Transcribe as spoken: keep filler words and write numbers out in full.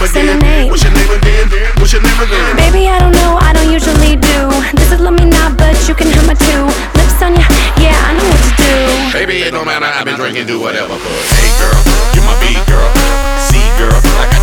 say my name. What's your name again? What's your name again? Baby, I don't know, I don't usually do. This is Love Me Not, but you can have my two. Lips on ya, yeah, I know what to do. Baby, it don't matter, I've been drinking, do whatever. Hey girl, you're my B girl, C girl, like I